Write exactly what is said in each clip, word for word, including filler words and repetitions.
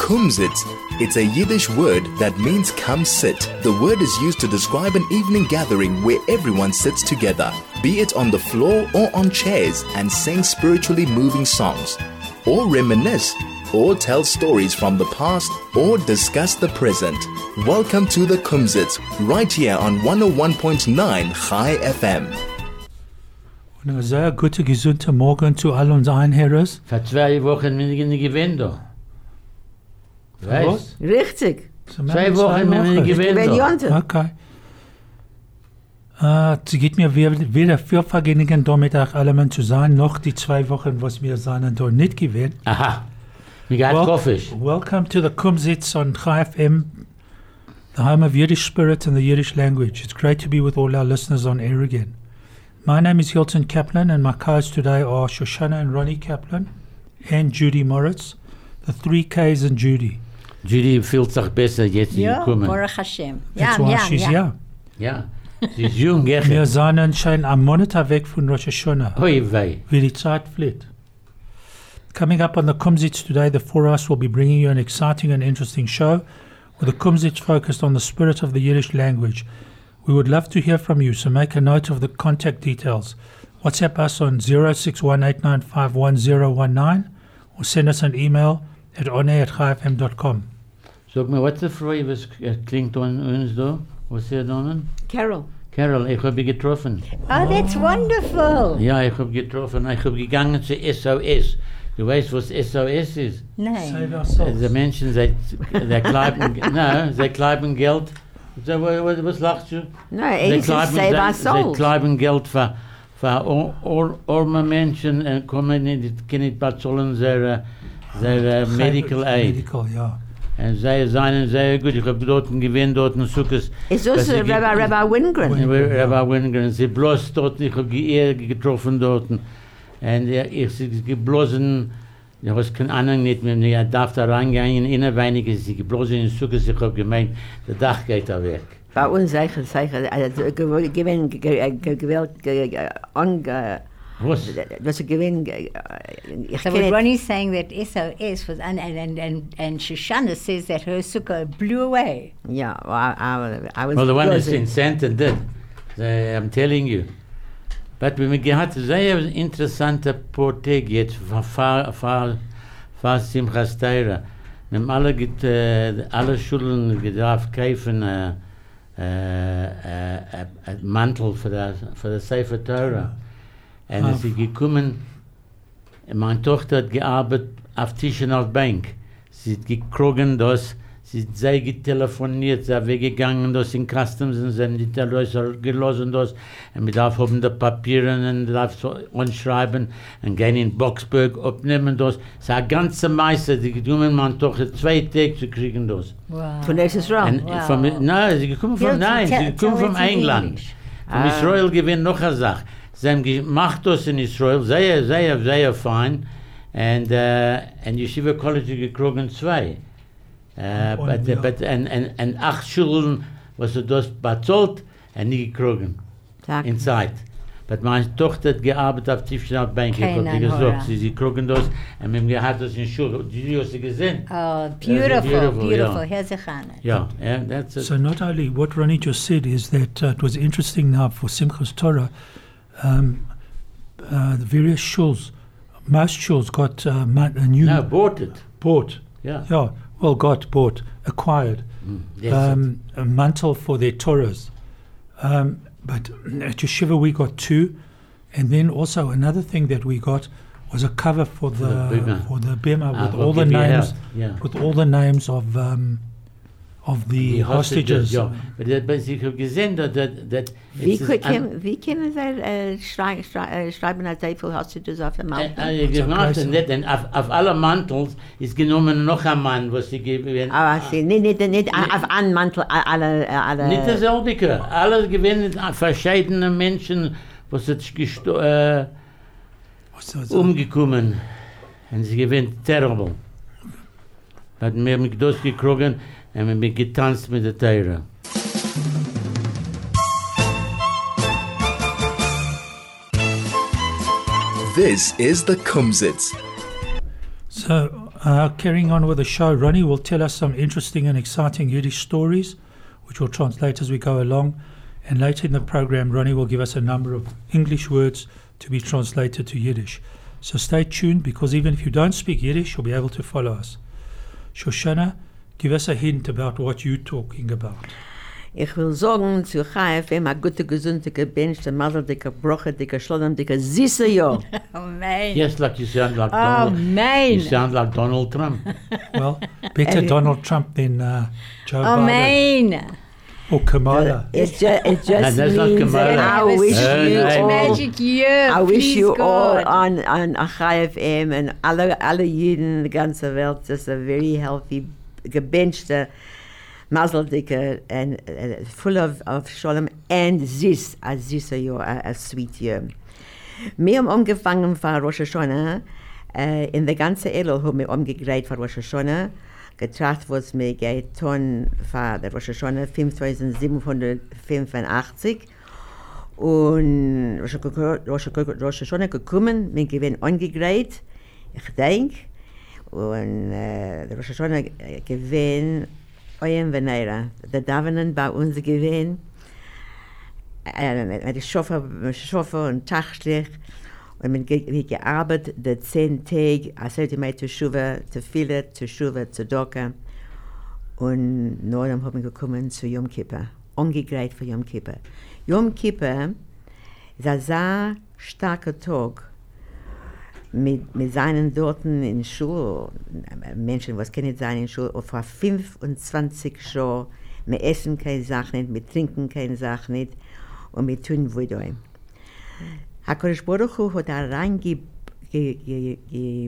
Kumsitz. It's a Yiddish word that means come sit. The word is used to describe an evening gathering where everyone sits together, be it on the floor or on chairs, and sing spiritually moving songs, or reminisce, or tell stories from the past, or discuss the present. Welcome to the Kumsitz, right here on one oh one point nine Chai F M. Und einen sehr guten, gesunden Morgen zu all unseren Einherren. Vor zwei Wochen bin ich nicht gewesen da. Weißt? Richtig. So Zwei Wochen bin ich nicht gewesen da. Okay. Uh, es geht mir weder viel Vergnügen, da mit euch allen zu sein, noch die zwei Wochen, was wir sind, da nicht gewesen. Aha. Wie geht's, Wel- Koffisch? Welcome to the Kumsitz on Chai F M, the home of Yiddish spirit and the Yiddish language. It's great to be with all our listeners on air again. My name is Hilton Kaplan, and my co-hosts today are Shoshana and Ronnie Kaplan and Judy Moritz, the three Ks and Judy. Judy fühlt sich besser, jetzt sie Ja, gekommen. Baruch Hashem. That's Ja, why ja, she's ja. here. Ja, sie ist jung, Wir gell? sind schon am Monat weg von Rosh Hashanah, Oi, wei. wie die Zeit fliegt. Coming up on the Kumsitz today, the four of us will be bringing you an exciting and interesting show with the Kumsitz focused on the spirit of the Yiddish language. We would love to hear from you, so make a note of the contact details. WhatsApp us on zero six one eight nine five one zero one nine or send us an email at onair at chai f m dot com. Sag mir, was ist die Frau, was klingt an uns da? Was ist da? Carol. Carol, ich habe getroffen. Oh, that's wonderful. Ja, ich habe getroffen. Ich habe gegangen zu S O S. Du weißt, was S O S ist? Nein. Save our souls. Die Menschen, sie, sie kleiben, no, sie kleiben Geld. So, was, was lachst du? No, he says save our Sie souls. kleiben Geld für, für ar- ar- arme Menschen und kommen nicht, können nicht bezahlen ihre, ihre Medical Aid. Medical, ja. Und sie seien sehr gut. Ich habe dort gewinnt, dort in Sukkot. It's also Rabbi, Rabbi Wingren. Rabbi Wingren. Sie bloß dort, ich habe die getroffen dort. Und er ist geblossen, ich weiß keine Ahnung nicht mehr, er darf da reingehen, in weinig ist sie geblossen in Sukkot. Ich habe gemeint, der Dach geht da weg. Bei uns sagen, sagen, gewinnen, gewählt, ange... Was? Das ist gewinn... Ich So what Ronnie's saying that S O S was, and, and, and, and Shoshana says that her sukkah blew away. Ja, I, I, I was... Well, the one is buzzing. in Santa did. So, I'm telling you. But wir gehabt sehr interessante Portag jetzt vor vor vor Simchas Torah. Wir haben alle get, äh, alle Schulen gedarf kaufen äh, äh, äh, äh, Mantel für das für das Sefer Torah. Und es ist gekommen, meine Tochter hat gearbeitet auf Tisch und auf Bank. Sie hat gekrogen das, sie hat sehr getelefoniert, sie ist weggegangen das in Customs und sie haben die Leute gelassen das. Und wir darf haben die Papiere und darf so anschreiben und gehen in Boxburg abnehmen das. Es ist eine ganze Meister, die gekommen, meine Tochter zwei Tage zu kriegen das. Wow. Von das ist wrong. Und Wow. von, nein, sie gekommen von, Hilton, nein, tell- sie gekommen tell von it in England. English. Von Israel gewinnt noch eine Sache. Sie haben gemacht das in Israel, sehr, sehr, sehr fein. Und, uh, and Yeshiva College gekrogen zwei. Uh, Und but, ja. but, and, and, and acht Schulen, was sie das bezahlt, und nie gekrogen. Sag. In Zeit. But meine Tochter hat gearbeitet auf Tiefschnau Bank. Ich habe Kein gesagt, Anhörer. sie, sie krogen das, und wir haben gehabt das in Schule. Die hast du gesehen? Oh, beautiful, beautiful, beautiful. yeah. Here's a chana. Ja, yeah, that's it. So not only what Ronnie just said is that uh, it was interesting now for Simchas Torah, um, uh, the various shuls, most shuls got uh, ma- a new No, bought it. bought, Yeah. yeah, well got, bought, acquired, Mm, that's it. um, a mantle for their Torahs. Um, but at Yeshiva we got two, and then also another thing that we got was a cover for the the bima. for the bima Ah, with for all the Kippur names House, yeah. with all the names of um, of the, Die hostages. ja. Aber das- aber ich habe gesehen, dass dass- dass Wie es ist können an- wie können sie äh, schrei, schrei, äh, schreiben, als sie viel Hostages auf dem äh, Mountain? äh, gemacht okay, und nicht, und auf, auf alle Mantels ist genommen noch ein Mann, was sie geben. Aber sie, nicht, nicht, nicht auf einen Mantel, alle... alle Nicht dasselbe, alle gewinnen verschiedene Menschen, was jetzt gesto- äh, So, so. umgekommen. Und sie gewinnen terrible. Hat mir mit das gekrogen und wir haben getanzt mit der Teire. This is the Kumsitz. So Uh, carrying on with the show, Ronnie will tell us some interesting and exciting Yiddish stories, which we'll translate as we go along. And later in the program, Ronnie will give us a number of English words to be translated to Yiddish. So stay tuned, because even if you don't speak Yiddish, you'll be able to follow us. Shoshana, give us a hint about what you're talking about. Ich will sagen zu Chai F M, a gute, gesunde, gebenchte, mazeldicke, brochedicke, schlodendicke, süße Jahr. Amen. Yes, like you sound like Donald. Amen. You sound like Donald Trump. Well, better Donald Trump than uh, Joe Biden Amen. or Kamala. It, ju- it just No, that's not means that Kamala. I wish Uh, you no. all, Magic year. I wish please you God. all on, on Chai F M and alle, alle Juden, die ganze Welt, just a very healthy, gebenchte, mazeldicke, and uh, full of, of shalom and süß, a süße Jahr, a, a sweet year. Wir haben angefangen von Rosh Hashanah, uh, in der ganzen Edel haben wir umgegräht von Rosh Hashanah, getracht, was mir geht tun von der Rosh Hashanah fünftausendsiebenhundertfünfundachtzig. Und Rosh Rosh- Rosh Hashanah gekommen, wir gewesen angegräht, ich denke, und äh, der Rosh Hashanah gewesen, Oyem Venera, der Davenen bei uns gewesen, äh, mit der Schoffer, Schoffer und Tagschlich, und wir ge- gearbeitet, die zehn Tage, als sollte man zu Schuwe, zu viele, zu Schuwe, zu Doka, und nur dann haben wir gekommen zu Yom Kippur, angegräht für Yom Kippur. Yom Kippur ist ein sehr starker Tag, mit, mit seinen Dorten in Schule, Menschen, was können sein in Schule, und vor fünfundzwanzig Jahren, wir essen keine Sache nicht, wir trinken keine Sache nicht, und wir tun Wudoy. HaKadosh Baruch Hu hat reingebracht, ge, ge, ge,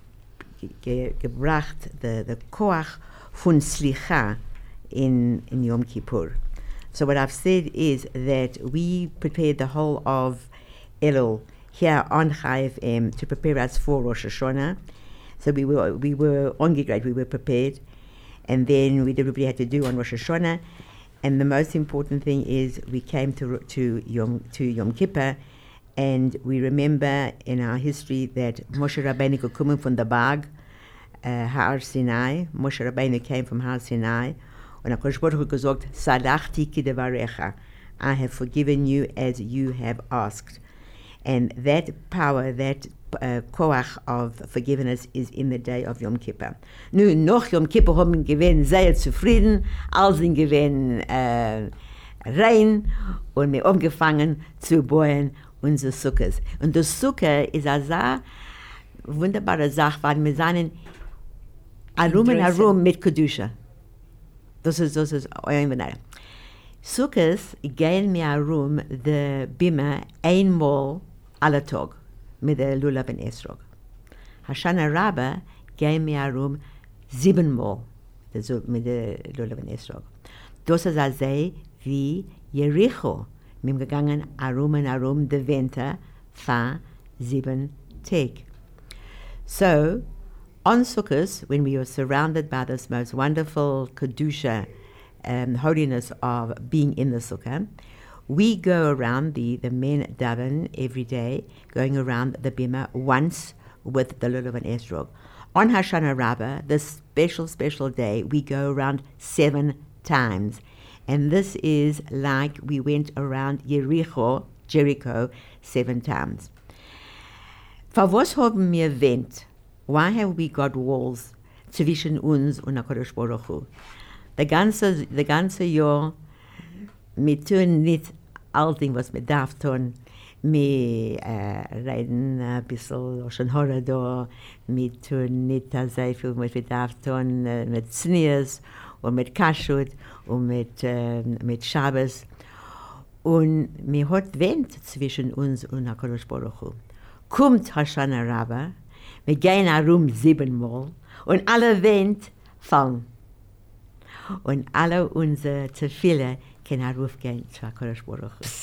ge, gebracht, the, the Koach von Slicha in, in Yom Kippur. So what I've said is that we prepared the whole of Elul here on Chai F M to prepare us for Rosh Hashanah. So we were we were on Gigrat, we were prepared, and then we did what we had to do on Rosh Hashanah. And the most important thing is we came to to Yom to Yom Kippur, and we remember in our history that Moshe Rabbeinu gekommen von der Berg, uh, Har Sinai. Moshe Rabbeinu came from Har Sinai. And HaKadosh Baruch Hu gesagt, Salachti kidevarecha, I have forgiven you as you have asked. And that power, that uh, koach of forgiveness is in the day of Yom Kippur. Nun, noch Yom Kippur haben wir gewesen sehr zufrieden, alle sind gewesen äh, rein, und wir angefangen zu bauen unsere Sukkahs. Und das Sukkah ist eine sehr wunderbare Sache, weil wir sagen, Arum und Arum mit Kedusha. Das ist, das ist euer Benei. Sukkahs gehen mir herum der Bima einmal alle Tag mit der Lulav und Esrog. Hoshana Rabbah gehen mir herum siebenmal mit der Lulav und Esrog. Das ist also wie Jericho. Wir sind gegangen herum und herum der Winter für sieben Tage. So, on Sukkot, when we were surrounded by this most wonderful Kedusha, um, holiness of being in the Sukkah, we go around, the, the men daven every day, going around the Bima once with the Lulav and Esrog. On Hoshana Rabbah, this special, special day, we go around seven times. And this is like we went around Jericho, Jericho seven times. For was haben wir Wind? Why have we got walls zwischen uns und HaKadosh Baruch Hu? The ganze, the ganze Jahr, wir tun nicht all Dinge, was wir darf tun. Wir äh, reden ein bisschen schon Horror da, wir tun nicht so viel, was wir darf tun, äh, mit Znias und mit Kashrut und mit, äh, mit Shabbos. Und wir hat Wind zwischen uns und HaKadosh Baruch Hu. Kommt Hoshana Rabbah, wir gehen herum siebenmal und alle Wind fallen. Und alle unsere Tefille können herufgehen zu HaKadosh Baruch Hu.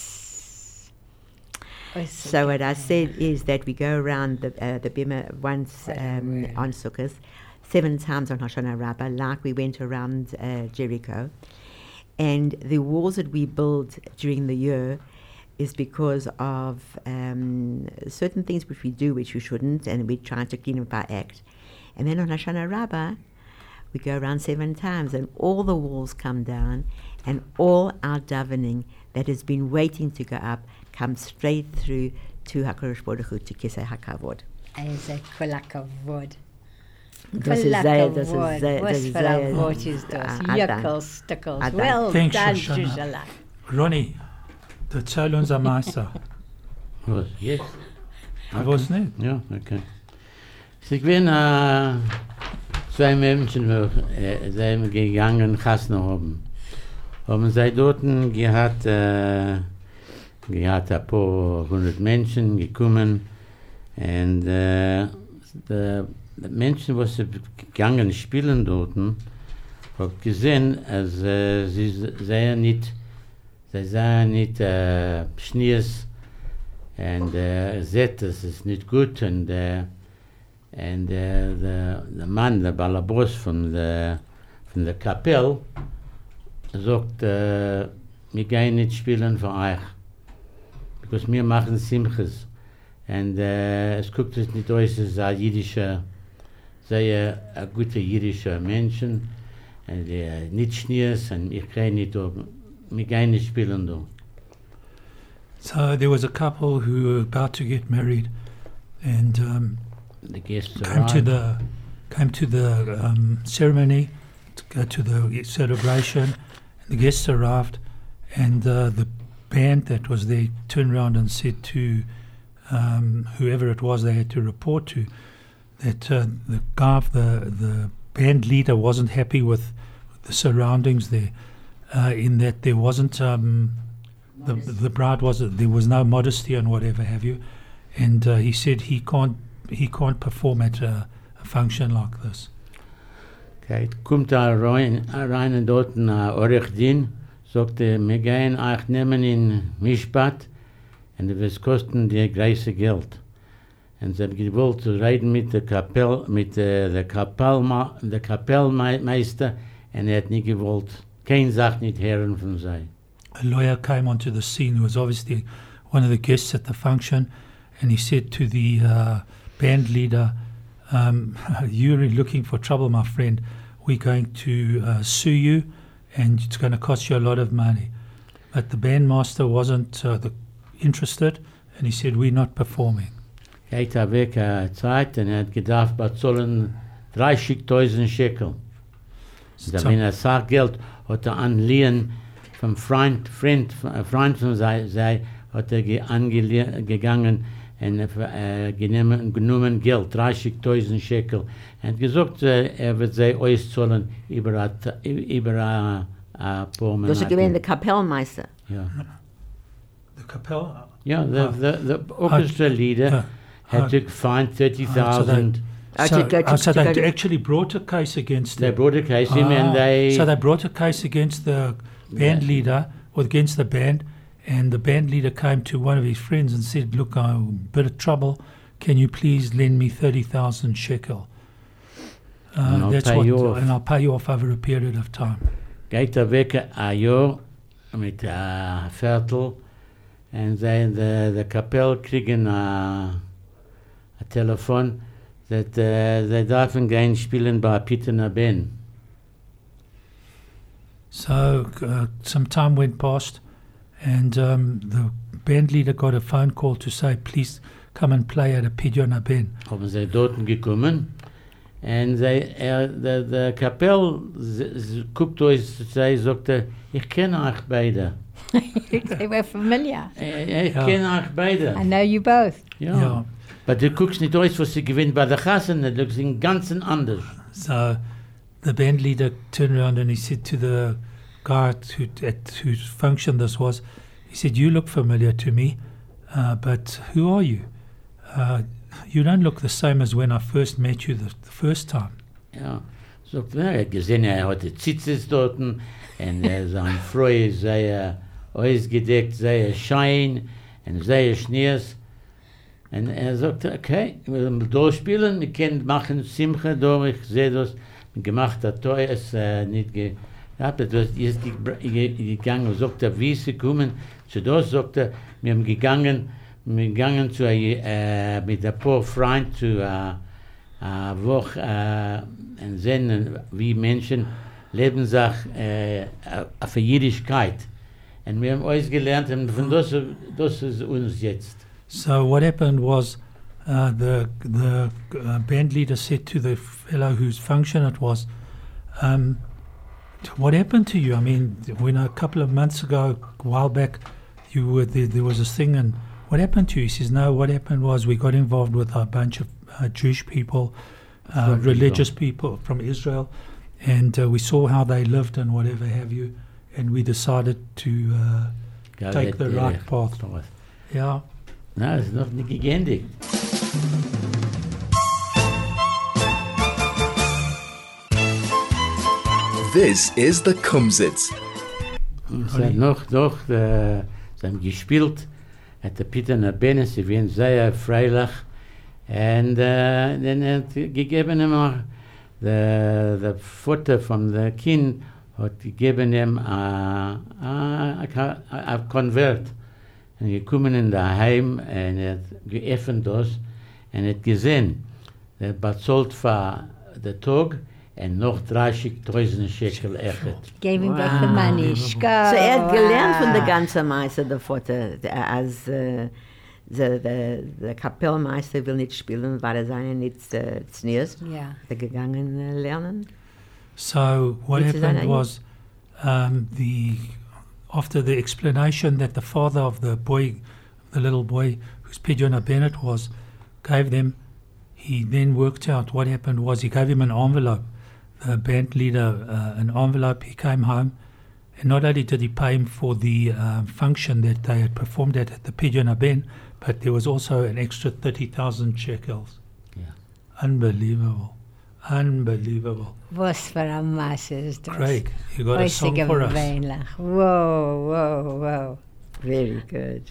So what I said is that we go around the, uh, the Bima once um, on Sukkot, seven times on Hoshana Rabbah, like we went around uh, Jericho. And the walls that we build during the year is because of um, certain things which we do which we shouldn't, and we try to clean up our act. And then on Hoshana Rabbah, we go around seven times, and all the walls come down, and all our davening that has been waiting to go up comes straight through to HaKadosh Baruch Hu, to Kisei HaKavod. איזה כל הכבוד. Das כל ist sehr, das הכבוד. ist sehr, das Was ist für sehr. ein Wort ist das? Adan. Yuckles, stickles. Adan. Well Thanks, done, Shoshana. Shoshana. Ronnie, der Zeil unser Meister. Was? Jetzt? Ich weiß nicht. Ja, okay. Sie gewinnen äh, zwei Menschen, äh, sind gegangen, Chasna haben. Haben sie dort gehabt, äh, gehabt ein paar hundert Menschen gekommen, und äh, die, die Menschen, die sie gegangen spielen dort, haben gesehen, als äh, sie seien nicht, sie seien nicht äh, Schnees, und äh, seht, das ist nicht gut, und äh, und äh, der, der Mann, der Balabos von der, von der Kapelle, sagt, äh, wir gehen nicht spielen für euch, because wir machen Simches. Und äh, es guckt es nicht aus, es ist ein jüdischer, sehr ein guter jüdischer Mensch, und äh, nicht Schnees, und ich gehe nicht, wir gehen nicht spielen da. So there was a couple who were about to get married, and um, The guests came to arrived. the came to the um, ceremony, to go to the celebration. The guests arrived, and uh, the band that was there turned around and said to um, whoever it was they had to report to that uh, the guy, the the band leader, wasn't happy with the surroundings there, uh, in that there wasn't um, the the bride was there was no modesty and whatever have you, and uh, he said he can't. He can't perform at a, a function like this. Okay, kommt da rein, rein dort ein Orechdin, sagt er, wir gehen euch nehmen in Mishpat, und es kosten dir große Geld. Und sie haben gewollt zu reden mit der Kapell, mit der, der Kapell, der Kapellmeister, und er hat nicht gewollt, kein Sach nicht hören von sei. A lawyer came onto the scene who was obviously one of the guests at the function, and he said to the uh, band leader, um, you're looking for trouble, my friend. We're going to uh, sue you, and it's going to cost you a lot of money. But the bandmaster wasn't uh, the, interested, and he said, we're not performing. Er hat weg eine Zeit, und er hat gedacht, bezahlen dreißigtausend Shekel. So- Da wenn er sagt Geld, hat er anliehen vom Freund, Freund, Freund von sei, sei hat er ge, angelie, gegangen und äh, genommen, genommen Geld, dreißigtausend Shekel. Er hat gesagt, äh, er wird sie auszahlen über ein über ein paar Monate. Das ist gewesen der Kapellmeister. Ja, The Capel? ja the, the, the orchestra leader uh, had uh, to find thirty thousand. Uh, So, to go to- uh, so to they go to- actually brought a case against They him. brought a case him, and Ah, they... so they brought a case against the band Yeah. leader or against the band, and the band leader came to one of his friends and said, look, I'm in a bit of trouble. Can you please lend me thirty thousand shekel? Uh, And I'll that's pay what, you off. and I'll pay you off over a period of time. Geht er weg ein Jahr mit einem Viertel, und sie in der, der Kapelle kriegen ein Telefon, dass uh, sie dürfen gehen spielen bei Peter Ben. So uh, some time went past, and um, the band leader got a phone call to say, please come and play at a Pidyon Ben. Haben sie dort gekommen, und sie, er, der, der Kapelle sie, sie guckt euch, sie sagt, er, ich kenne euch beide. They were familiar. Ich, ich Ja. kenne euch beide. I know you both. Ja. Yeah. Aber du guckst nicht aus, was sie gewinnt bei der Kassen, du sind ganz anders. So the band leader turned around and he said to the guy who, at whose function this was, he said, you look familiar to me, uh, but who are you? Uh, you don't look the same as when I first met you the, the first time. Ja, sagt, na, er hat gesehen, er hatte Zitzes dort, und er sein Freu sehr ausgedeckt, sehr schein, und sehr schnees. Und er sagte, okay, wir wollen durchspielen, wir können machen Simcha durch, ich sehe das, gemacht hat Toi, es äh, nicht ge... Ja, das ist jetzt gegangen, und sagte, wie sie kommen, zu das sagte, wir haben gegangen, wir gegangen zu, äh, mit ein paar Freunden zu, äh, eine Woche äh, und sehen, wie Menschen leben sich äh, auf die Jüdischkeit. Und wir haben alles gelernt und von das, das ist uns jetzt. So what happened was uh, the the uh, band leader said to the fellow whose function it was, um, what happened to you? I mean, when a couple of months ago, a while back, you were there, there was this thing, and what happened to you? He says, no, what happened was we got involved with a bunch of uh, Jewish people, uh, religious people from Israel, and uh, we saw how they lived and whatever have you, and we decided to uh, Ja, take dat, the uh, right path. Yeah. Na, es ist noch nicht geendigt. This is the Kumsitz. Es hat noch, noch, äh, sie haben gespielt, hat der Peter Nabene, sie waren sehr freilich, und äh, dann hat gegeben ihm, der, der Vater von der Kind hat gegeben ihm ein Konvert. Und wir kommen in der Heim und er hat geöffnet das und hat gesehen, er bezahlt für den Tag und noch dreißigtausend Shekel echt. Gave him back the money. So er hat gelernt von der ganzen Meister, der Vater, als äh, der, der, der Kapellmeister will nicht spielen, weil er seine nicht äh, zunächst. Yeah. Er gegangen äh, lernen. So what Which is happened an- was, um, the after the explanation that the father of the boy, the little boy whose Pidyon Bennett was, gave them, he then worked out what happened was he gave him an envelope, the band leader uh, an envelope. He came home, and not only did he pay him for the uh, function that they had performed at, at the Pidyon Ben, but there was also an extra thirty thousand shekels. Yeah. Unbelievable. Unbelievable. Was für ein Masse ist das? Craig, you got a song Äußige for us. Weinlach. Wow, wow, wow. Very good.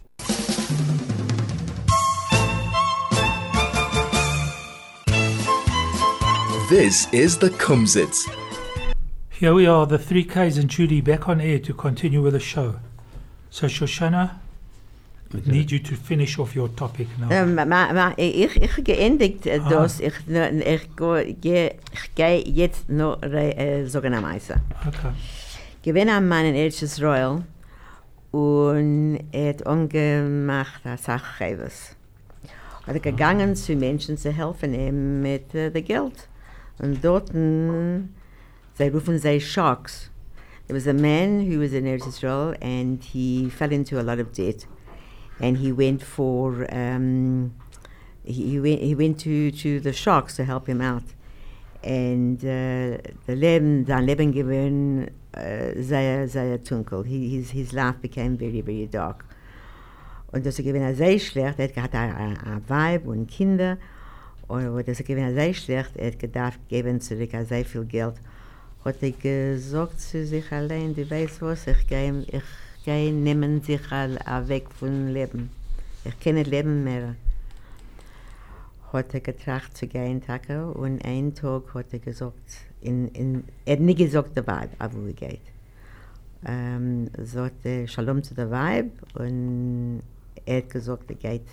This is the Kumsitz. Here we are, the three Ks and Judy back on air to continue with the show. So Shoshana, I need you to finish off your topic now. Ähm, ma, ma, ich ich geendigt äh, Ah. das, ich, ne- ich, go- ge- ich gehe jetzt noch äh, sagen am Eisen. Okay. Gewinn am Mann in Eretz Royal und er hat umgemacht als Sachgeber. Er hat gegangen zu Menschen zu helfen ihm mit äh, dem Geld. Und dort, mm, sie rufen sie Sharks. There was a man who was in Eretz Israel and he fell into a lot of debt. And he went for, um, he, he went, he went to, to the Sharks to help him out. And uh, the Leben, sein Leben gewesen uh, sehr, sehr dunkel. He, his, his life became very, very dark. Und das ist gewesen sehr schlecht. Er hat ein Weib und Kinder. Und das ist gewesen sehr schlecht. Er hat gedacht, geben zurück sehr viel Geld. Hat er gesagt zu sich allein, du weißt was, ich gehe, ich gehe nehmen sich all, all weg von Leben. Ich kann nicht leben mehr. Hat er getracht zu gehen, Tage, und einen Tag hat er gesagt, in, in, er hat nicht gesagt, der Weib, aber wo er geht. Ähm, sagte Shalom zu der Weib und er hat gesagt, er geht.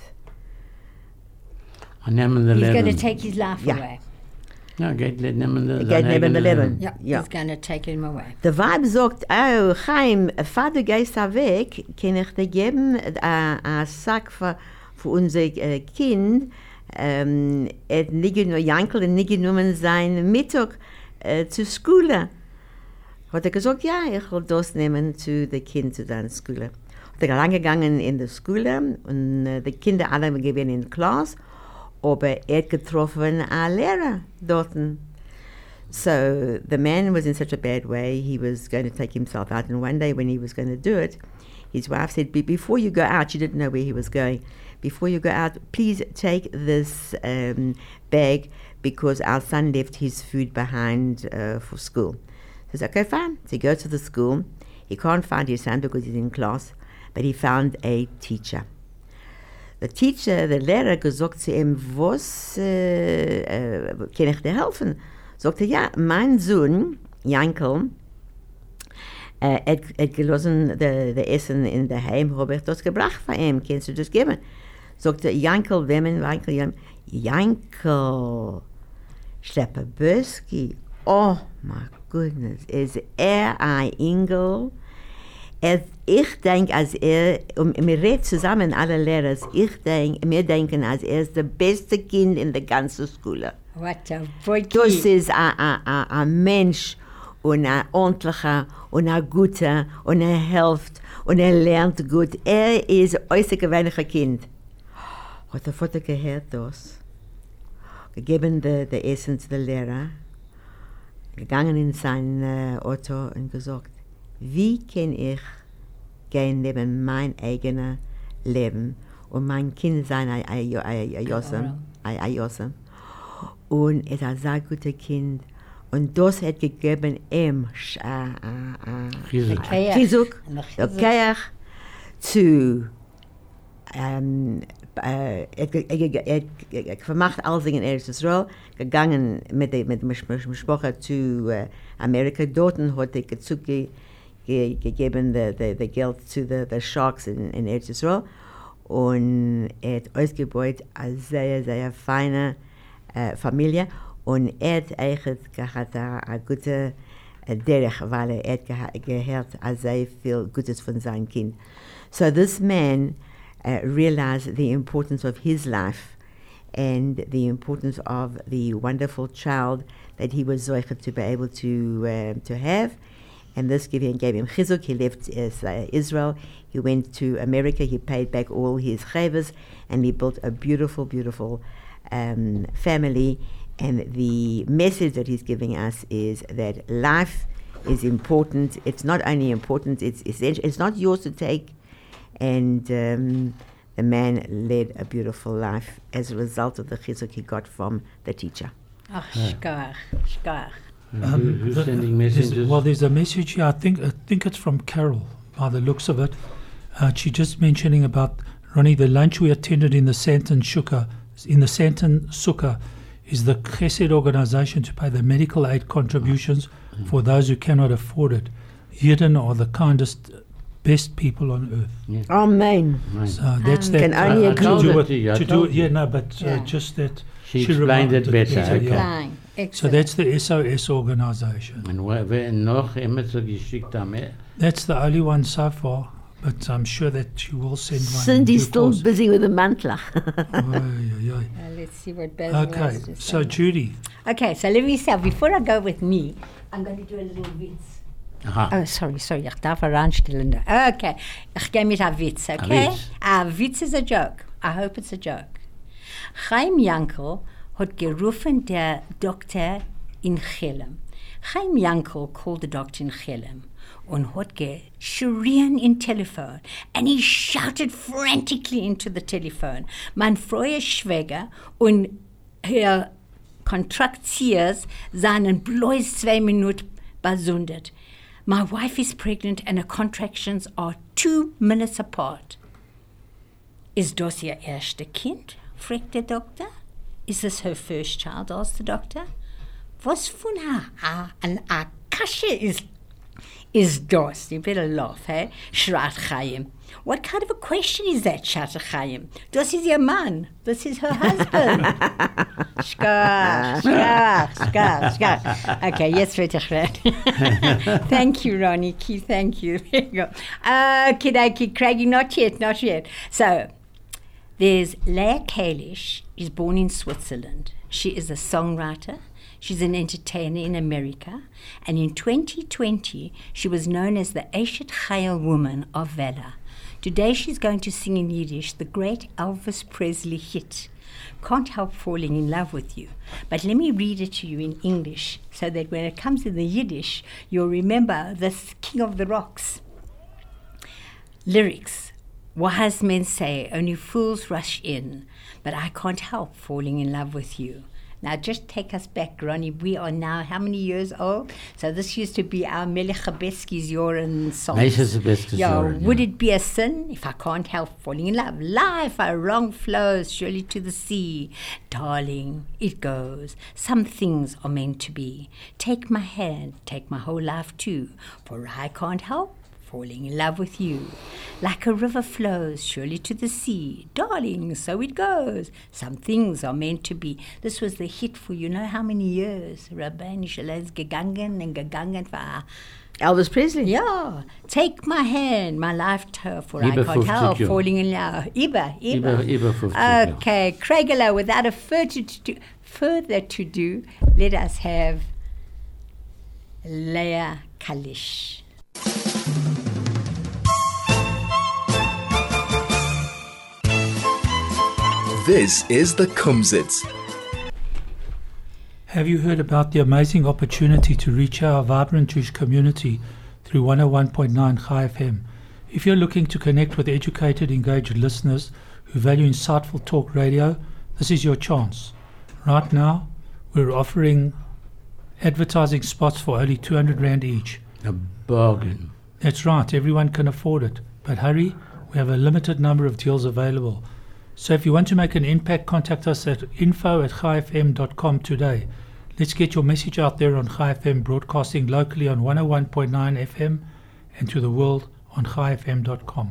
Und nehmen die He's going to Leben. take his life Ja. away. Ja, geht le- nehmen die Er sein geht neben eigenes der Leben. Yeah, Ja. he's going to take him away. Der Weib sagt, oh, Chaim, Vater gehst da weg, kann ich dir geben einen Sack für, für unser äh, Kind. Ähm, er hat nicht nur Jankel und nicht genommen sein Mittag äh, zur Schule. Hat er gesagt, ja, ich will das nehmen zu den Kind zu seiner Schule. Hat er reingegangen in die Schule und äh, die Kinder alle gewesen in der Klasse, aber er hat getroffen einen Lehrer dort. So the man was in such a bad way, he was going to take himself out. And one day when he was going to do it, his wife said, "Be- before you go out," she didn't know where he was going, "before you go out, please take this um, bag because our son left his food behind uh, for school." He says, "Okay, fine." So he goes to the school. He can't find his son because he's in class, but he found a teacher. The teacher, the Lehrer, gesagt zu ihm, was äh, äh, kann ich dir helfen? Sagte, ja, mein Sohn, Jankel, äh, hat, hat gelassen das Essen in der Heim, habe ich das gebracht für ihn, kannst du das geben? Sagte, Jankel, wem, Jankel, Jankel, Schlepperberski, oh my goodness, is er ein Engel. Er, ich denke, als er, und wir reden zusammen, alle Lehrer, ich denke, wir denken, als er ist das beste Kind in der ganzen Schule. What a boy. Das ist ein, ein, ein, ein Mensch und ein ordentlicher und ein guter und er hilft und er lernt gut. Er ist ein äußergewöhnlicher Kind. Hat der Vater gehört das? Gegeben das Essen zu der Lehrer, gegangen in sein äh, Auto und gesagt, wie kann ich gehen neben mein eigenes Leben und mein Kind sein ein Jossem. Und er ist ein sehr gutes Kind. Und das hat gegeben ihm Chizuk, okay, zu ähm, er hat gemacht alles in Eretz Yisrael, gegangen mit der Sprache zu Amerika. Dort hat er Chizuk gegeben das Geld zu den Sharks in, in Eretz Yisrael. Und er hat ausgebaut eine sehr, sehr feine äh, Familie. Und er hat eigentlich gehabt eine gute Derech, weil er hat gehört sehr viel Gutes von seinem Kind. So this man uh, realized the importance of his life and the importance of the wonderful child that he was zoiche to be able to uh, to have. And this gave him, gave him chizuk. He left uh, Israel. He went to America. He paid back all his chayvas, and he built a beautiful, beautiful um, family. And the message that he's giving us is that life is important. It's not only important, it's essential. It's not yours to take. And um, the man led a beautiful life as a result of the chizuk he got from the teacher. Ach, shkach, shkach. Um, Who's the- sending there's- messages? Well, there's a message here. I think I think it's from Carol, by the looks of it. Uh, she just mentioning about Ronnie. The lunch we attended in the Santon Sukkah, in the Santon Sukkah, is the Chesed organization to pay the medical aid contributions for those who cannot afford it. Yidden are the kindest, best people on earth. Amen. So that's Um, that. Can only uh, agree. to do I it. told you, I To do told it. you. Yeah, no, but uh, Yeah. just that. She explained it reminded- better, yeah, okay. yeah. Fine. So Excellent. that's the S O S organization. Und wo- wer noch immer so geschickt haben, eh? That's the only one so far, but I'm sure that she will send one. in Cindy's due still course. busy with the mantlach. Oy, oy, oy. Uh, let's see what Basil Okay, has to so say. Judy, Okay, so let me say, before I go with me, I'm going to do a little witz. Aha. Oh, sorry, sorry, ich darf heranstellen. da. Okay, ich gehe mit a Witz, okay? Witz. A Witz is a joke. I hope it's a joke. Chaim Yankel hat gerufen der Doktor in Chelem. Chaim Yankel called the doctor in Chelem und hat geschrien in telephone, and he shouted frantically into the telephone. Mein freuer Schwäger und Herr Kontraktiers seinen bloß zwei Minuten besundet. My wife is pregnant and her contractions are two minutes apart. Is das ihr erste Kind? fragt der Doktor. Is this her first child? asked the doctor. Was von a, an Akasche is is das? You better laugh, eh? Schreit Chaim. What kind of a question is that, shouted Chaim? Das ist ihr Mann. This is her husband. Schkach, schkach, schkach, schkach. Okay, jetzt wird ich reden. Thank you, Ronnie. Keith, thank you. There you go. Okay, okay, Craigie, not yet, not yet. So, there's Leah Kalish, is born in Switzerland. She is a songwriter. She's an entertainer in America. And in twenty twenty, she was known as the Eshet Chayil Woman of Valor. Today she's going to sing in Yiddish the great Elvis Presley hit, Can't Help Falling in Love with You. But let me read it to you in English so that when it comes in the Yiddish, you'll remember this King of the Rocks. Lyrics. Wise men say only fools rush in, but I can't help falling in love with you. Now just take us back, Ronnie. We are now how many years old? So this used to be our Melech Chabeski's Yoren song. Meishes Chabeski's Yeah, Yoren, would yeah. it be a sin if I can't help falling in love? Life, a wrong flows surely to the sea. Darling, it goes. Some things are meant to be. Take my hand, take my whole life too, for I can't help falling in love with you. Like a river flows surely to the sea. Darling, so it goes. Some things are meant to be. This was the hit for you know how many years? Rabbeinu Shalom gegangen and gegangen war. Elvis Presley. Yeah. Take my hand, my life tour, for I Über can't help fifty falling in love. Iba, Iba. Über- über fifty, ja. Okay, Craigala, without a further to do, further to do, let us have Leah Kalish. This is the Kumzits. Have you heard about the amazing opportunity to reach our vibrant Jewish community through one oh one point nine Chai F M? If you're looking to connect with educated, engaged listeners who value insightful talk radio, this is your chance. Right now, we're offering advertising spots for only two hundred rand each. A bargain. That's right, everyone can afford it. But hurry, we have a limited number of deals available. So if you want to make an impact, contact us at info at chai f m dot com today. Let's get your message out there on Chai F M, broadcasting locally on one oh one point nine F M and to the world on chai f m dot com.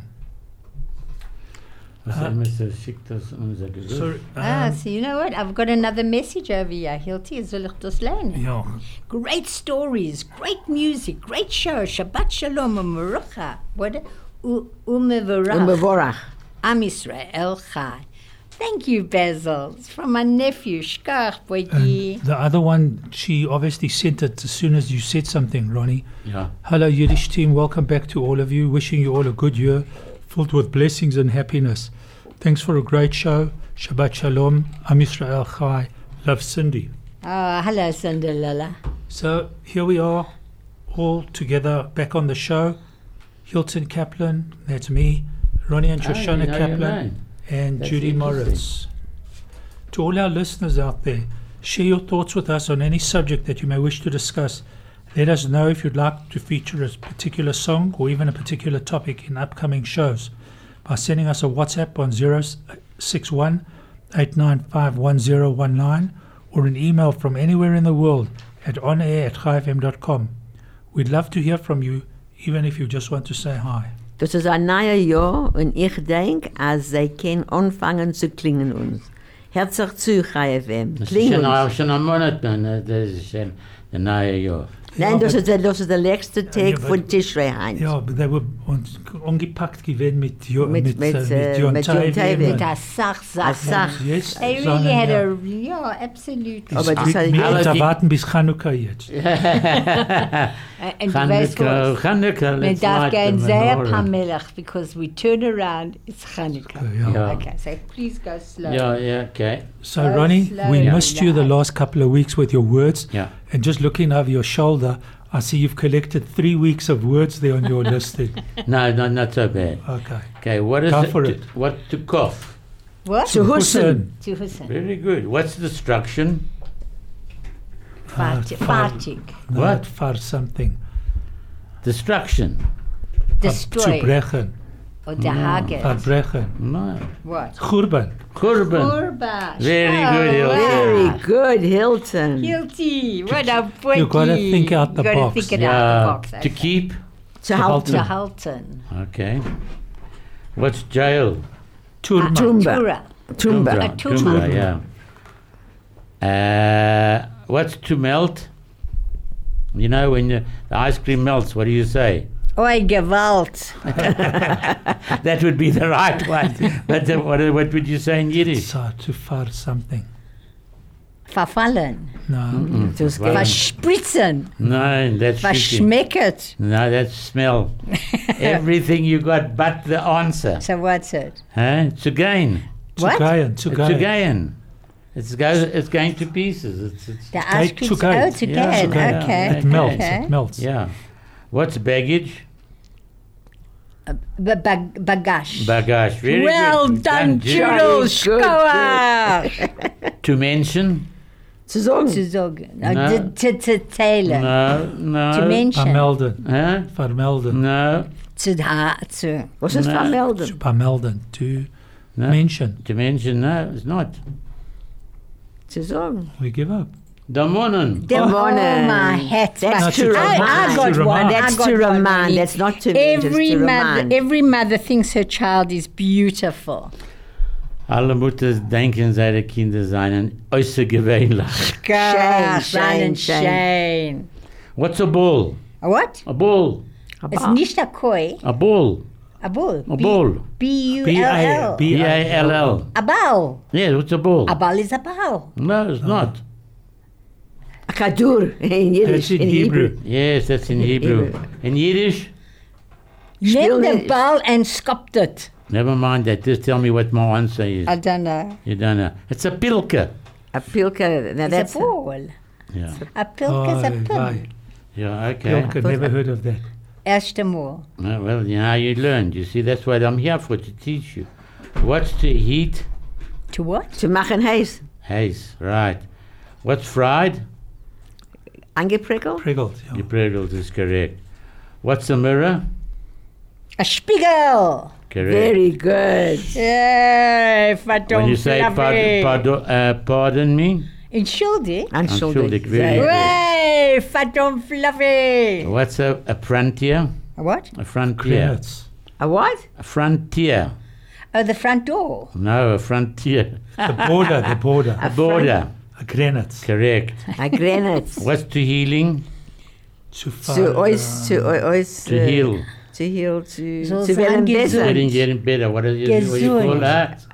Was er müsste schickt das unser Gerücht. So, Ah, um, so you know what? I've got another message over here. Hilti, soll ich das lernen? yeah. Great stories, great music, great show. Shabbat Shalom u'merucha. What? U- U'mevorach. Unbevorach. Am Yisrael Chai. Thank you, Basil. It's from my nephew, Shkach Boyki. And the other one, she obviously sent it as soon as you said something, Ronnie. Ja. Hello, Yiddish team. Welcome back to all of you. Wishing you all a good year, filled with blessings and happiness. Thanks for a great show. Shabbat Shalom. Am Yisrael Chai. Love, Cindy. Oh, hello, Cinderella. So here we are, all together back on the show. Hilton Kaplan, that's me. Ronnie and Ah, you Shoshana know your Kaplan. name. And That's Judy interesting. Moritz. To all our listeners out there, share your thoughts with us on any subject that you may wish to discuss. Let us know if you'd like to feature a particular song or even a particular topic in upcoming shows by sending us a WhatsApp on zero six one, eight nine five, one zero one nine or an email from anywhere in the world at onair at chai f m dot com. We'd love to hear from you, even if you just want to say hi. Das ist ein neues Jahr und ich denke, als sie können anfangen zu klingen uns. Herzlich zu, Chai F M. Das ist Kling schon, uns. schon ein Monat, ne? Das ist schon der neue Jahr. Nein, das ist, der- das ist der letzte Tag Ja, von aber- Tishrei Heinz. Ja, aber die were uns angepackt gewesen mit Jo- Mit- mit mit, äh, äh, mit Jon mit Jon Taiwe Taiwe. und- Mit der Sachsache. Asach. Yes, They really sondern, had ja. a, yeah, absolutely. Aber das Wir hat- wir Aber uns die- erwarten bis Chanukka jetzt. Und du weißt Chanukka, was? Chanukka, Man let's darf light the gehen sehr menorah. Pamelach, because we turn around, it's Hanukkah. Ja. Ja. Okay, so please go slow. Ja, ja, okay. So, Go Ronnie, slow we down. missed you the last couple of weeks with your words. Ja. And just looking over your shoulder, I see you've collected three weeks of words there on your listing. No, no, not so bad. Okay. Okay, what is Go it? for to, it. What to cough? What? Zu Hussein. To Hussein. Very good. What's the destruction? Fartig. Uh, far- Fartig. No, What? For something. Destruction. Destroy. Zu brechen. Or the Haggard. Verbrechen. No. What? Churban. Kurban. Korba. Very good, Hilton. Very good, Hilton. Guilty. What a point. You gotta think out the you gotta box. think it Yeah. out the box. To okay. keep. Zu Halten. To halten. Halton. Okay. What's jail? Turma. Tumba. Tura. Tumba. A tumba. yeah. Uh, what's to melt? You know, when the, the ice cream melts, what do you say? Oi, Gewalt. That would be the right one. But uh, what, what would you say in Yiddish? So, to far something. Verfallen. No. Das Well, Verspritzen. No, that's shooting. Verschmecket. No, that's smell. Everything you got but the answer. So what's it? Huh? It's again. What? Zugayen. It's Zugayen. again. It's go. It's going to pieces. It's, it's The ice Take cream. to go. Oh, to Yeah, go. to go. Okay. It It melts. Okay. It melts. yeah. What's baggage? Uh, ba- bag- Bagash. Bagage. Very Well good. done, Judy. Jules. Good, Skoa. To mention? Zu sagen. To sagen. No. No. To, to Taylor. No, no. To mention. Vermelden. Huh? Vermelden. No, To ha. To. Was ist No. vermelden? Vermelden. To no. mention. To mention? No, it's not. Zu sagen. We give up. Damonen. Demonen. Oh, my hat. That's my- to I, I remind. got To one. remind. I That's got to one, remind. Ronnie. That's not to mention, Every it's to mother, remind. every mother thinks her child is beautiful. Alle Mutters denken, seine Kinder seien äußergewöhnlich. Gosh, shame, shame, shame. shame. What's a bull? A what? A bull. It's nicht a koi, A bull. a bull. A bull. B U B L A L. B B A L L. A ball. Yeah, what's a bull? A ball is a ball. No, it's not. A kadur in Yiddish. That's in Hebrew. Yes, that's in Hebrew. Hebrew. In Yiddish? Neem the Spiel- ball and scooped it. Never mind that. Just tell me what my answer is. I don't know. You don't know. It's a pilke. A pilka. Now It's that's a ball. Yeah. A pilk is a Oh, pin. right. Yeah, okay. Pilke, never heard of that. Erste Mal. Uh, well, you know, you learned. You see, that's what I'm here for, to teach you. What's to heat? To what? to machen heiß. Haze, right. What's fried? Angeprickelt. Priggled. Yeah. Geprickelt is correct. What's a mirror? A spiegel. Correct. Very good. Yay, verdammt When you say fluffy. pardon, pardon, uh, pardon me, Entschuldig. Anschuldig. Anschuldig, very good. Way, verdammt fluffy. what's a, a frontier? A what? A frontier. Credits. A what? A frontier. Oh, the front door. No, a frontier. The border, the border. A border. A grenets. Correct. A granite. What's to healing? To far, To ois, to ois. To uh, heal. To heal, to, So to sagen werden besser. Getting, getting better. What is it? What do you call Gesund. that?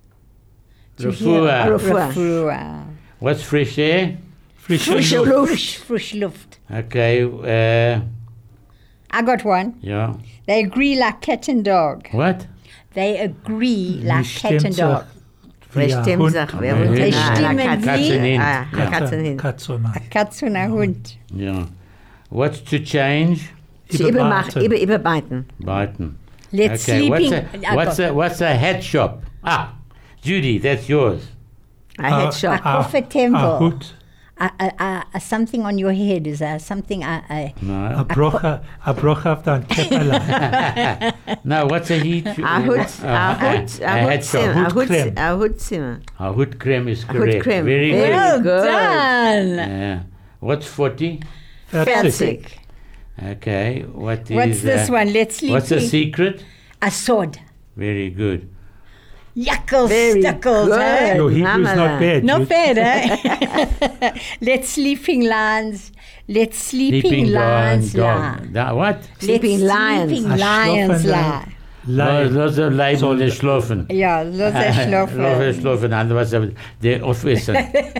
To heal. Refuah. Refuah. Refuah. What's fresh air? Frische Frische Luft. Luft. Frisch, frisch Luft. Okay. Uh, I got one. yeah. They agree like cat and dog. What? They agree like Wie cat and stimmt's dog. Wer Ja, stimmt Hund. sich? Wer Nee, wohnt die in einer stimmen Katze? Katzen in. Ah, Ja. Katzen hin. Katze, A nein. Katz und ein Hund. Yeah. What's to change? Zu übermachen, über, überbeiten. Biten. Let's Okay. What's sleeping. a, what's a what's a hat shop? Ah, Judy, that's yours. A headshot. A coffee temple. A hood. A, a, a, a something on your head is a something. A, a, A No. brocha. A brocha auf dein Käpperlein. No. What's a heat? A Hut, Uh, a Hut, a a hat shop. Hutzimmer. A Hutcreme. Hut- a Hutzimmer. A hood cream is A correct. Hutcreme. Very Very good. well good. done. Yeah. What's forty? Fertig. Okay. What is? What's this uh, one? Let's sleep. What's a secret? A sword. Very good. Yuckles, Very stuckles. good. eh? Your Hebrew's not Namala. bad. Not you- bad, eh? Let's sleeping lions. Let's sleeping, lions dog. lie. Da, what? Sleeping Let's lions. Sleeping A lions schlafende lie. Leid. Those are Leiden, die schlafen. Ja, los er Schlafen, schlafen. schlafen, anders was der aufessen.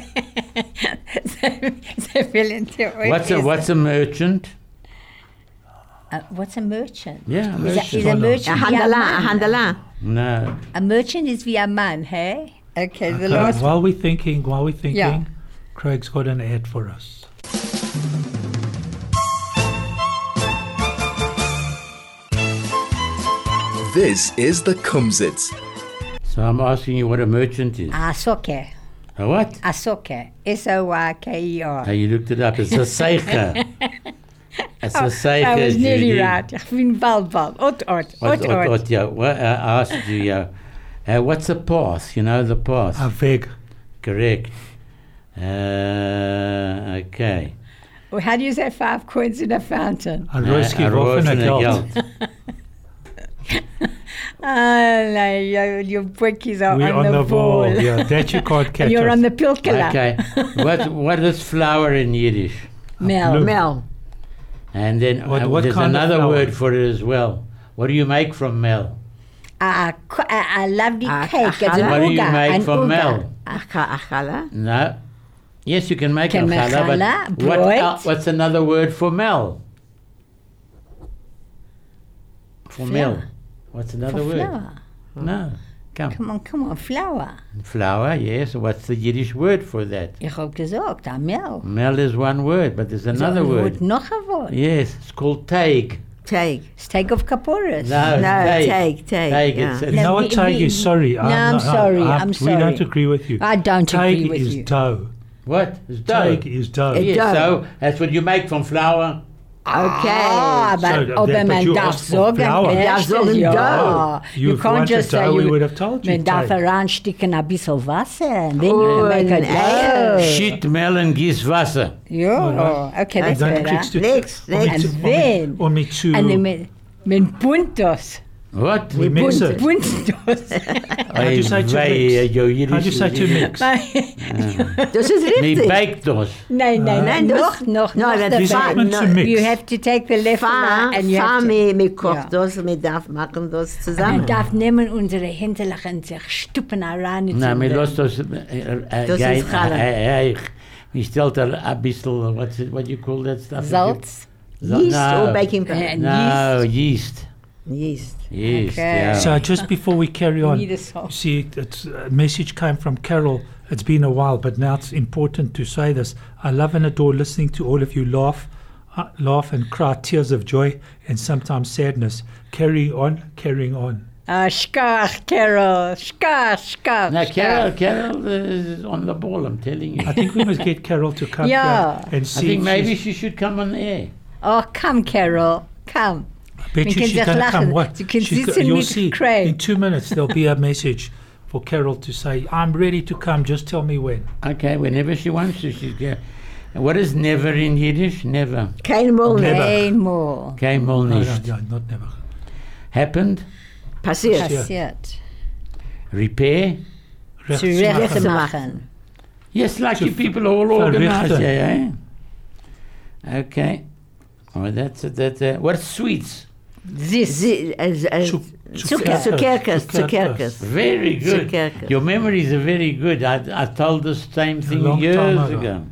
Sie willen die euch What's a essen. what's a merchant? Uh, what's a merchant? Yeah, a Is a, is merchant. a A merchant wie ein handala, a Mann? handala. No. A merchant is wie ein Mann, hey? Okay, the Okay, last while we're thinking, while we're thinking, Yeah. Craig's got an ad for us. This is the Kumzits. So I'm asking you what a merchant is. a soke. A what? A soke. S O Y K E R. Oh, you looked it up. It's a seicha. It's a seicha. I was nearly Judy. right. Ich bin bald, bald. Ot, ot, What, ot, what, ot. what, yeah, what, uh, I asked you, yeah. Uh, what's a path? You know the path. A Weg. Correct. Uh, okay. Well, how do you say five coins in a fountain? A roos Uh, geworfen roos a en geld. geld. Ah, no, your, your bookies are We're on, on the, the ball. ball. Yeah, that you can't catch And you're us. on the pilkela. Okay. what what is flour in Yiddish? Mel. blue. Mel. And then What- uh, what there's kind of another flour? word for it as well. What do you make from mel? A, a, a lovely A- cake. a It's an challah? What do you uga, make an from uga. mel? A cha- a challah. No. Yes, you can make Can a make challah, but challah, what brood. el- what's another word for mel? For mel. Flour. What's another For word? flour. No. Come. Come on, come on, flour. Flour, yes. What's the Yiddish word for that? Ich hab gesagt, a Mel. Mel is one word, but there's another word. Noch ein Wort. Yes, it's called teig. Take. Steak of Kaporis. No, it's No, teig. take, take. Teig, yeah. it's- it's- You know No, what, we- Tig we- is sorry. No, I'm sorry, I'm We sorry. don't agree with you. I don't Teig agree with is you. dough. What? It's dough. Teig is dough. It- Yes, dough. so that's what you make from flour. Okay. Ah, So, aber, that- aber but man you darf asked for sagen, flour. Man darf erstes sagen ja. dough. You You've can't wanted just say dough, we you, would have told you, man darf Tay. reinsticken ein bisschen Wasser and then Oh, you make it and- dough. Shit, melon, gieß Wasser. Ja, okay, that's Dann better. kriegst du Next, um next. mit- And um mit- then- um mit zu Und dann man, man bunt das. What? we mix Bunt, it. bunt das. How do you say to mix? How do you say to mix? Das ist Me richtig. bake those. Nein, nein, Nein, noch, das- noch, No, noch. das dabei. ist sagt man to mix? You have to take the left Fahr, and you fahr, have to... mir, mir kocht Ja. das, mir darf machen das Man zusammen. darf nehmen unsere Hinterlachen und sich stuppen rein. in Na, mir den- lost das. Das Das ist Challah. Ich stellt er ein bisschen, what's it, what do you call that stuff? Salz. Yeast No. or baking powder? And No, yeast. Yeast. Yeast, Okay. yeah. So just before we carry on, Need a you salt. see, it's, a message came from Carol. It's been a while, but now it's important to say this. I love and adore listening to all of you laugh, uh, laugh and cry tears of joy and sometimes sadness. Carry on, carrying on. Ah, schkach, Carol. Schkach, schkach. Now, schkach. Carol, Carol is on the ball, I'm telling you. I think we must get Carol to come Yeah. here and I see. think if maybe she's- she should come on air. Oh, come, Carol. Come. I bet We you can she's just going to lachen. come. What? You can She's sitzen you'll mit see. Craig. In two minutes, there'll be a message for Carol to say, I'm ready to come. Just tell me when. Okay, whenever she wants to, she's go. What is never in Yiddish? Never. Kein Mal Never. mehr. Ein more. Kein Mal No, no, nicht. no, not never. Happened? Passiert. Passiert. Repair? Rechts Zurecht machen. zu machen. Yes, like To you people are all organized. verrichten. Yeah, yeah. Okay. Oh, that's it. That's it. What's sweets? This. Sie- äh, äh, Zu- Zucker, Zuckerkes, Zuckerkes. Very good. Zuckerkes. Your memories are very good. I, I told the same thing long years time ago. ago.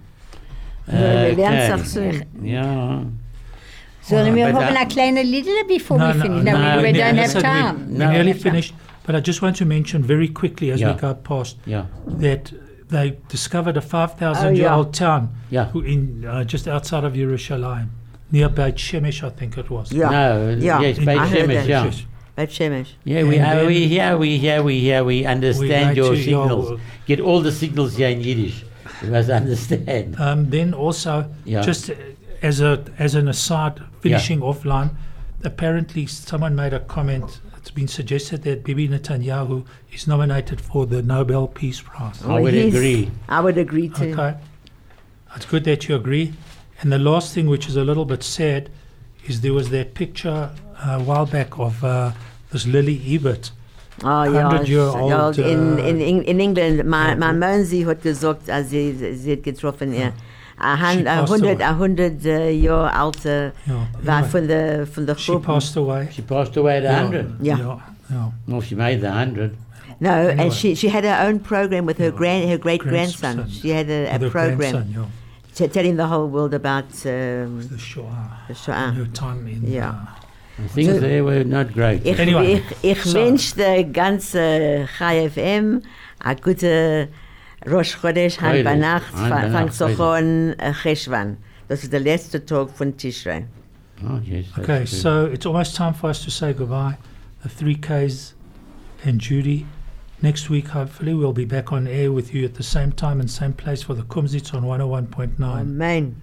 Wir lernen Okay. es auch so. Yeah. Sollen wir But haben I- a kleine Lieder before No, we no, finish? no, No, we, we no, don't no, have Listen, we- time. We No. nearly finished, but I just want to mention very quickly as Yeah. we go past Yeah. that they discovered a five thousand Oh, year yeah. old town Yeah. who in uh, just outside of Yerushalayim, near Beit Shemesh, I think it was. Ja. No, Yeah. yes, In Beit I heard Shemesh, that. yeah. Shemesh. Beit Shemesh. Yeah, we, And uh, then- we hear, we hear, we hear, we understand We your like to- your- signals. Get all the signals here in Yiddish. You must understand. Um, then also, Yeah. just uh, as a as an aside, finishing offline, apparently someone made a comment. It's been suggested that Bibi Netanyahu is nominated for the Nobel Peace Prize. I would He's- agree. I would agree too. Okay, it's good that you agree. And the last thing, which is a little bit sad, is there was that picture uh, a while back of uh, this Lily Ebert. Oh, ja, hundred-year-old, ja, in, äh, in, in, in England, mein, ja, mein gut. Mann, sie hat gesagt, als sie, sie hat getroffen, ja. A She hun- a passed hundred, away. a hundred äh, Jahre alte, Yeah, war anyway, von der, von der she Gruppe. passed away. She passed away at one hundred. Yeah. yeah, yeah. Well, she made the one hundred. No, Anyway. and she, she had her own program with her Yeah. grand, her great grandson. Grandson. She had a, a With her program grandson, yeah. t- telling the whole world about um, The Shoah. the Shoah. Her time in. Yeah. Uh, Things So- there were not great. Ich, Anyway, ich, ich so- wünsche der ganze Chai F M a gute Rosh Chodesh, Han Chodesh, Banacht, Han Banach, fang Sochon Cheshvan. Das ist der letzte Tag von Tishrei. Oh, yes. that's okay, good. so it's almost time for us to say goodbye. The three Ks and Judy. Next week, hopefully, we'll be back on air with you at the same time and same place for the Kumzits on one oh one point nine. Amen.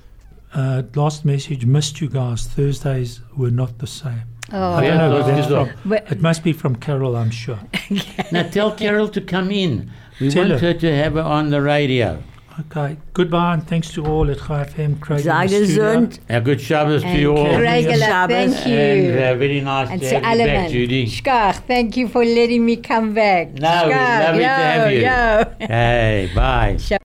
Uh, last message, missed you guys. Thursdays were not the same. Oh, I don't know where Yeah, that's those from. But- It must be from Carol, I'm sure. Now tell Carol to come in. We Tell want her. her to have her on the radio. Okay, goodbye and thanks to all at Chai F M, Craig in Sei the studio. gesund. A good Shabbos to And you all. Regula, Shabbos. thank you. And uh, very nice And to to have you back, Alleman. Judy. Schkach, thank you for letting me come back. No, Schkach, lovely to yo, have you. yo. Hey, bye.